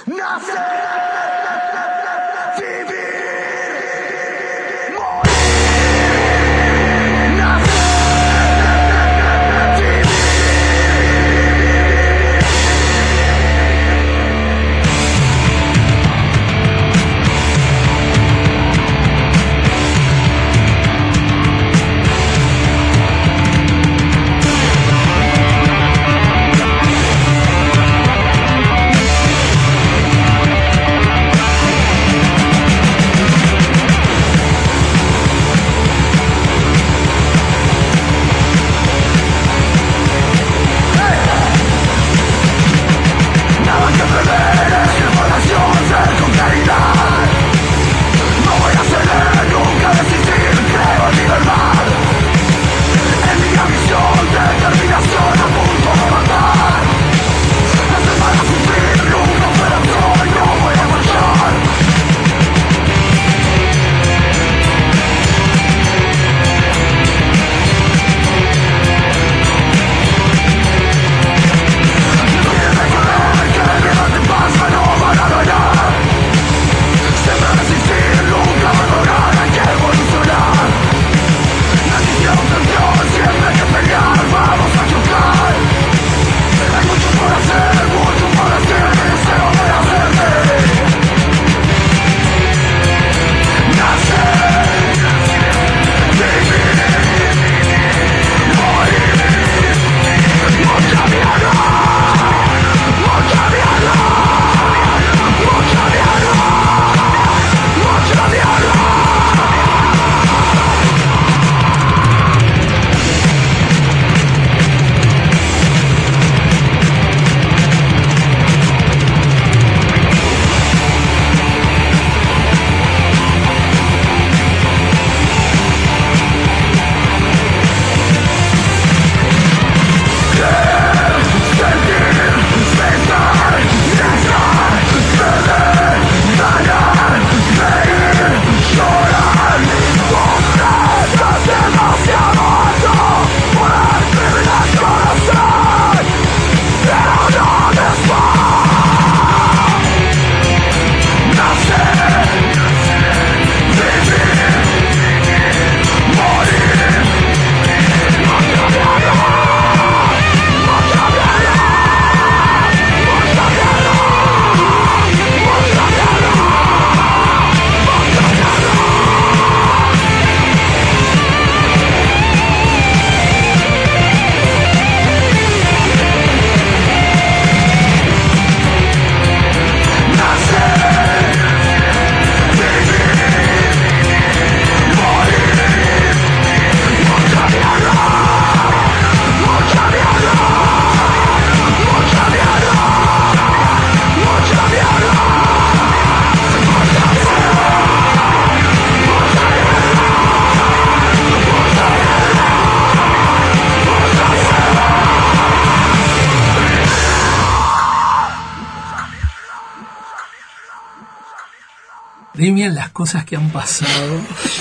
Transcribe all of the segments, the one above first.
Demian, las cosas que han pasado.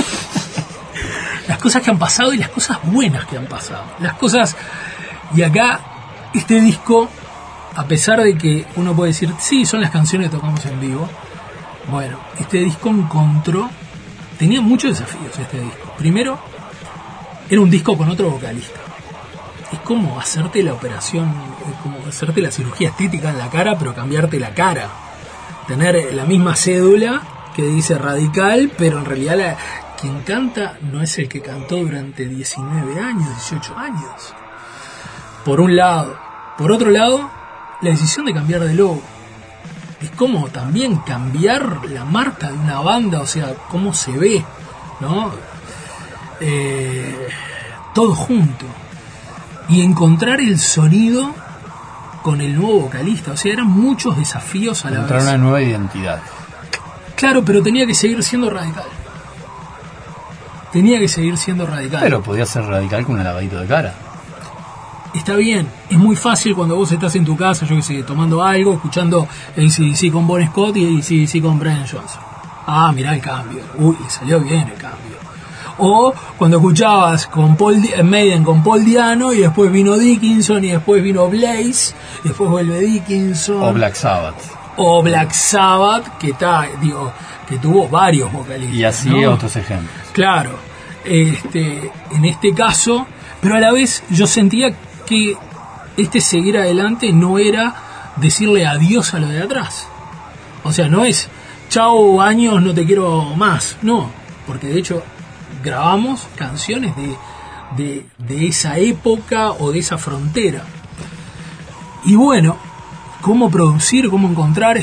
Las cosas que han pasado y las cosas buenas que han pasado. Las cosas... Y acá, este disco, a pesar de que uno puede decir, sí, son las canciones que tocamos en vivo, bueno, este disco encontró... Tenía muchos desafíos este disco. Primero, era un disco con otro vocalista. Es como hacerte la operación, como hacerte la cirugía estética en la cara, pero cambiarte la cara. Tener la misma cédula que dice Radical, pero en realidad quien canta no es el que cantó durante 19 años, 18 años. Por un lado. Por otro lado, la decisión de cambiar de logo. Es como también cambiar la marca de una banda, o sea, cómo se ve, ¿no? Todo junto. Y encontrar el sonido con el nuevo vocalista. O sea, eran muchos desafíos a la vez. Encontrar una nueva identidad. Claro, pero tenía que seguir siendo Radical. Tenía que seguir siendo Radical. Pero podía ser Radical con un lavadito de cara. Está bien, es muy fácil cuando vos estás en tu casa, yo que sé, tomando algo, escuchando AC/DC con Bon Scott y AC/DC con Brian Johnson. Ah, mirá el cambio. Uy, le salió bien el cambio. O cuando escuchabas con Maiden con Paul Diano y después vino Dickinson y después vino Blaze y después vuelve Dickinson. O Black Sabbath. O Black Sabbath, que tuvo varios vocalistas. Y así, ¿no? otros ejemplos. Claro, en este caso, pero a la vez yo sentía que seguir adelante no era decirle adiós a lo de atrás. O sea, no es chao años, no te quiero más. No, porque de hecho grabamos canciones de esa época o de esa frontera. Y bueno, cómo producir, cómo encontrar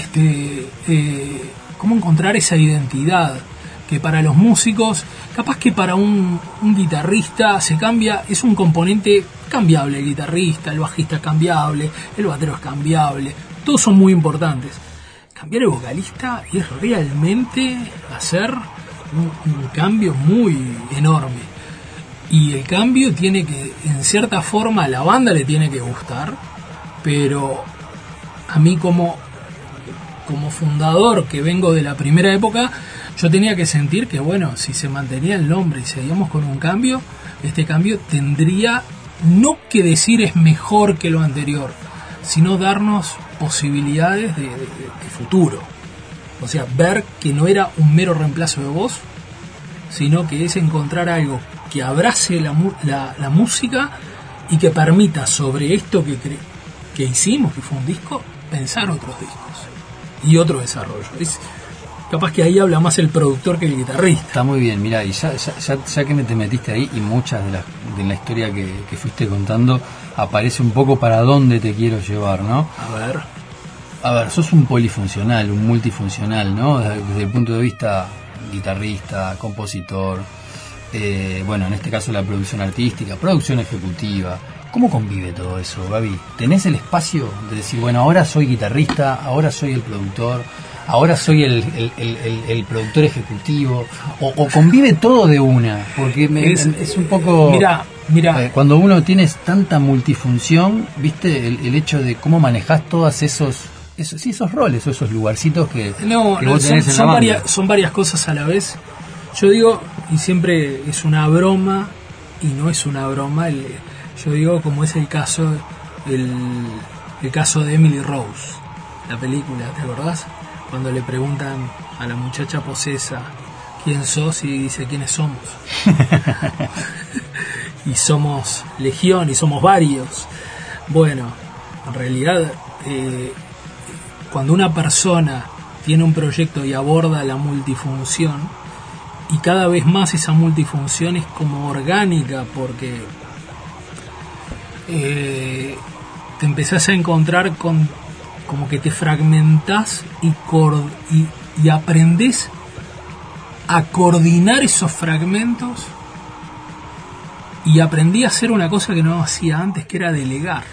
esa identidad que para los músicos, capaz que para un guitarrista se cambia, es un componente cambiable, el guitarrista, el bajista es cambiable, el batero es cambiable, todos son muy importantes. Cambiar el vocalista es realmente hacer un cambio muy enorme. Y el cambio tiene que, en cierta forma, a la banda le tiene que gustar, pero a mí como fundador que vengo de la primera época, yo tenía que sentir que, bueno, si se mantenía el nombre y seguíamos con un cambio, este cambio tendría no que decir es mejor que lo anterior, sino darnos posibilidades de futuro. O sea, ver que no era un mero reemplazo de voz, sino que es encontrar algo que abrace la música y que permita sobre esto que hicimos, que fue un disco, pensar otros discos y otro desarrollo. Es capaz que ahí habla más el productor que el guitarrista. Está muy bien, mirá, y ya que te metiste ahí, y muchas de la historia que fuiste contando, aparece un poco para dónde te quiero llevar, ¿no? A ver, sos un polifuncional, un multifuncional, ¿no? Desde el punto de vista guitarrista, compositor, bueno, en este caso la producción artística, producción ejecutiva. ¿Cómo convive todo eso, Gaby? ¿Tenés el espacio de decir, bueno, ahora soy guitarrista, ahora soy el productor, ahora soy el productor ejecutivo? ¿O convive todo de una? Porque es un poco... Mira. Cuando uno tiene tanta multifunción, ¿viste? El hecho de cómo manejás todos esos roles o esos lugarcitos que vos tenés en la banda. Son varias cosas a la vez. Yo digo, y siempre es una broma, y no es una broma, yo digo como es el caso de Emily Rose, la película, ¿te acordás? Cuando le preguntan a la muchacha posesa quién sos y dice quiénes somos. Y somos legión y somos varios. Bueno, en realidad cuando una persona tiene un proyecto y aborda la multifunción, y cada vez más esa multifunción es como orgánica, porque te empezás a encontrar con como que te fragmentás y aprendés a coordinar esos fragmentos, y aprendí a hacer una cosa que no hacía antes, que era delegar.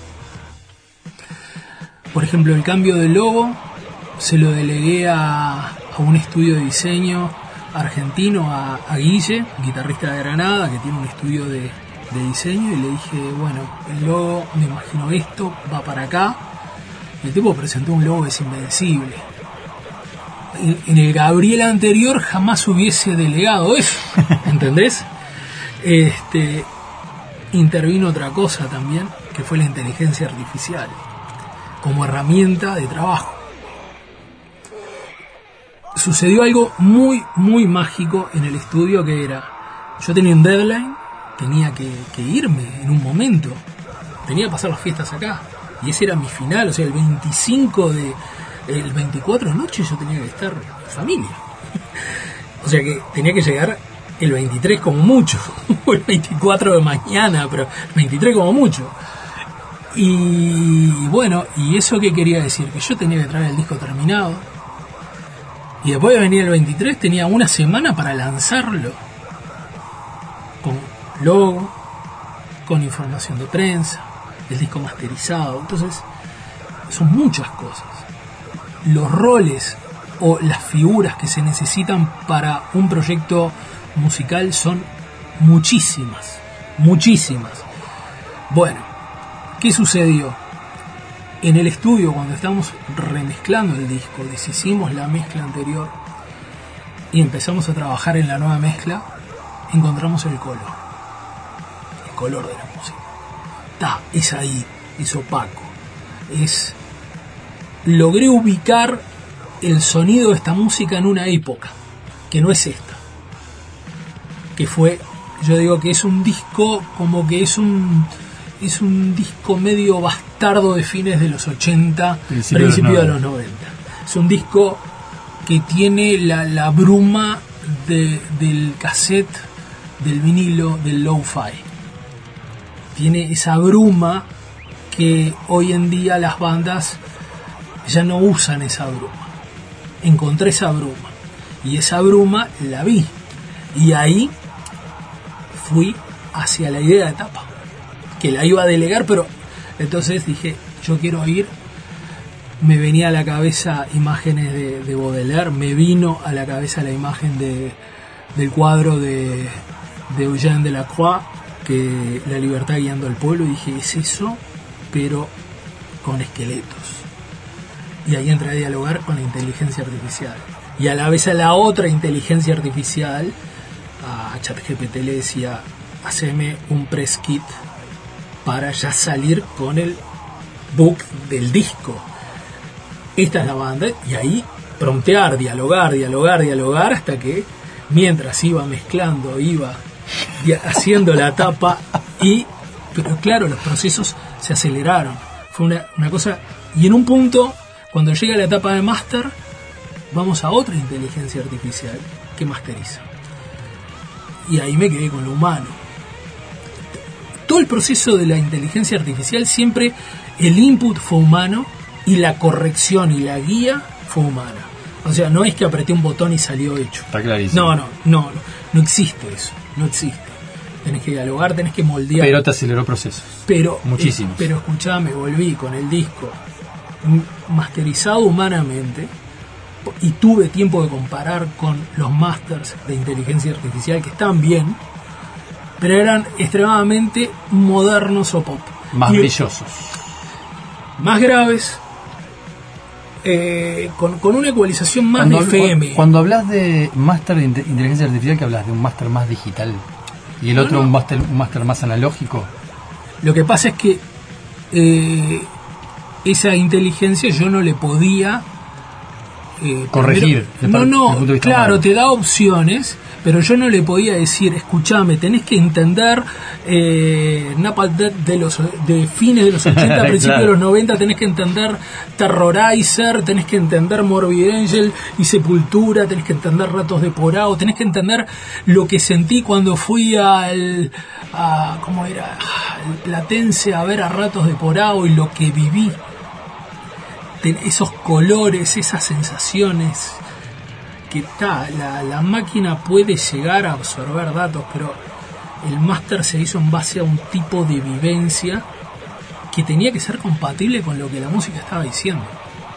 Por ejemplo, el cambio de logo se lo delegué a un estudio de diseño argentino, a Guille, guitarrista de Granada, que tiene un estudio de diseño, y le dije, bueno, el logo, me imagino esto, va para acá. El tipo presentó un logo es invencible. En el Gabriel anterior jamás hubiese delegado eso, ¿entendés? Intervino otra cosa también, que fue la inteligencia artificial, como herramienta de trabajo. Sucedió algo muy, muy mágico en el estudio, que era, yo tenía un deadline, tenía que irme en un momento, tenía que pasar las fiestas acá, y ese era mi final, o sea, el 24 de noche yo tenía que estar en familia, o sea que tenía que llegar el 23 como mucho, o el 24 de mañana, pero el 23 como mucho. Y bueno, ¿y eso qué quería decir? Que yo tenía que traer el disco terminado, y después de venir el 23 tenía una semana para lanzarlo, con logo, con información de prensa, el disco masterizado. Entonces son muchas cosas. Los roles o las figuras que se necesitan para un proyecto musical son muchísimas. Bueno, ¿qué sucedió? En el estudio, cuando estábamos remezclando el disco, deshicimos la mezcla anterior y empezamos a trabajar en la nueva mezcla, encontramos el color de la música. Es ahí, es opaco, es logré ubicar el sonido de esta música en una época, que no es esta. Que fue, yo digo que es un disco como que es un disco medio bastardo de fines de los 80, principio de los 90. Es un disco que tiene la bruma del cassette, del vinilo, del lo-fi. Tiene esa bruma que hoy en día las bandas ya no usan esa bruma. Encontré esa bruma y esa bruma la vi, y ahí fui hacia la idea de tapa, que la iba a delegar, pero entonces dije, yo quiero ir. Me venía a la cabeza imágenes de Baudelaire, me vino a la cabeza la imagen del cuadro de Eugène Delacroix, que La libertad guiando al pueblo, y dije, es eso, pero con esqueletos. Y ahí entré a dialogar con la inteligencia artificial. Y a la vez a la otra inteligencia artificial, a ChatGPT le decía, haceme un press kit para ya salir con el book del disco. Esta es la banda, y ahí promptear, dialogar, hasta que mientras iba mezclando, iba haciendo la tapa, pero claro, los procesos se aceleraron. Fue una cosa, y en un punto, cuando llega la etapa de máster, vamos a otra inteligencia artificial que masteriza. Y ahí me quedé con lo humano. Todo el proceso de la inteligencia artificial, siempre el input fue humano y la corrección y la guía fue humana. O sea, no es que apreté un botón y salió hecho. Está clarísimo. No existe eso, no existe. Tenés que dialogar, tenés que moldear. Pero te aceleró procesos. Muchísimos. Pero escuchame, volví con el disco masterizado humanamente, y tuve tiempo de comparar con los masters de inteligencia artificial, que están bien, pero eran extremadamente modernos o pop. Más brillosos. Más graves, con una ecualización más de FM. Cuando hablas de máster de inteligencia artificial, ¿que hablas de un máster más digital? ¿Y el otro un máster más analógico? Lo que pasa es que esa inteligencia yo no le podía corregir. Claro, te da opciones, pero yo no le podía decir, escuchame, tenés que entender Napalm Death de fines de los 80, principios claro, de los 90, tenés que entender Terrorizer, tenés que entender Morbid Angel y Sepultura, tenés que entender Ratos de Porao, tenés que entender lo que sentí cuando fui ¿cómo era? El Platense a ver a Ratos de Porao, y lo que viví, esos colores, esas sensaciones, que la máquina puede llegar a absorber datos, pero el máster se hizo en base a un tipo de vivencia que tenía que ser compatible con lo que la música estaba diciendo.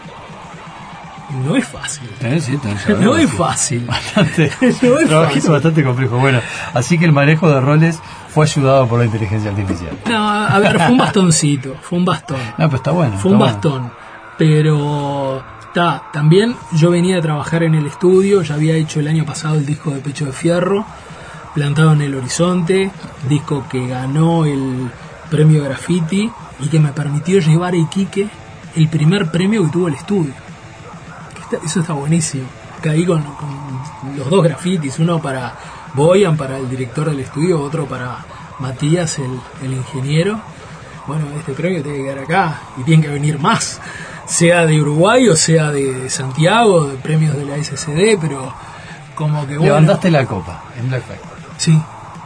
No es fácil. No es fácil. Bastante complejo. Bueno, así que el manejo de roles fue ayudado por la inteligencia artificial. No, a ver, fue un bastoncito, fue un bastón. No, pero está bueno. Fue un bastón. Bueno. Pero también yo venía de trabajar en el estudio, ya había hecho el año pasado el disco de Pecho de Fierro, Plantado en el Horizonte, disco que ganó el premio Graffiti y que me permitió llevar a Iquique el primer premio que tuvo el estudio. Eso está buenísimo. Caí con los dos grafitis, uno para Boyan, para el director del estudio, otro para Matías, el ingeniero. Bueno, este premio tiene que quedar acá y tiene que venir más, sea de Uruguay o sea de Santiago, de premios de la SCD, pero como que bueno. Levantaste la copa en Black Friday.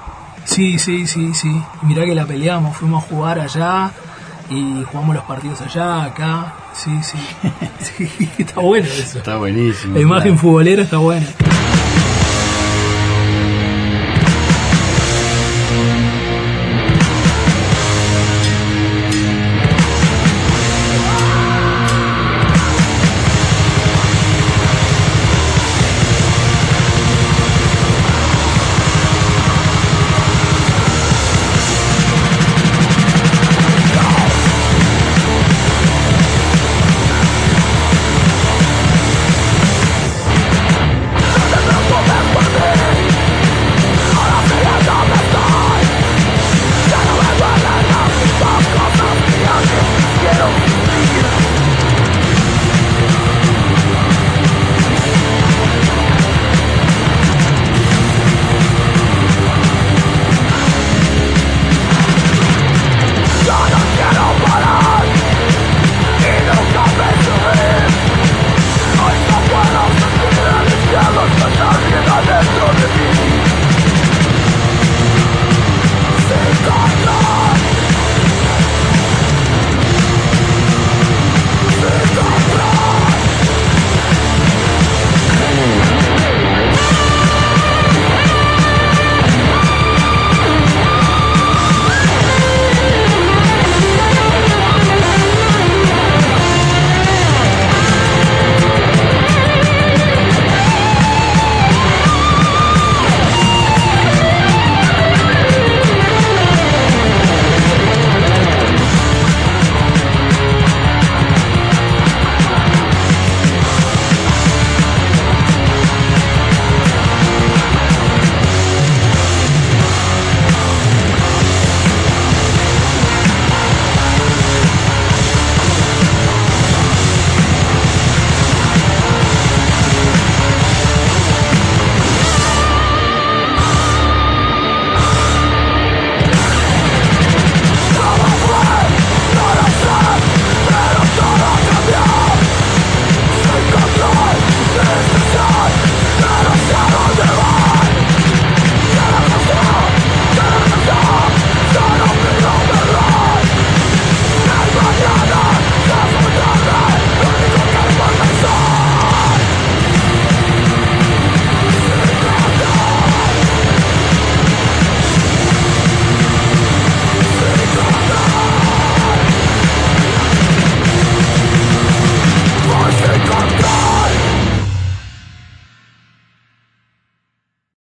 Sí. Mirá que la peleamos, fuimos a jugar allá y jugamos los partidos allá, acá. Sí, está bueno eso. Está buenísimo. La imagen futbolera está buena.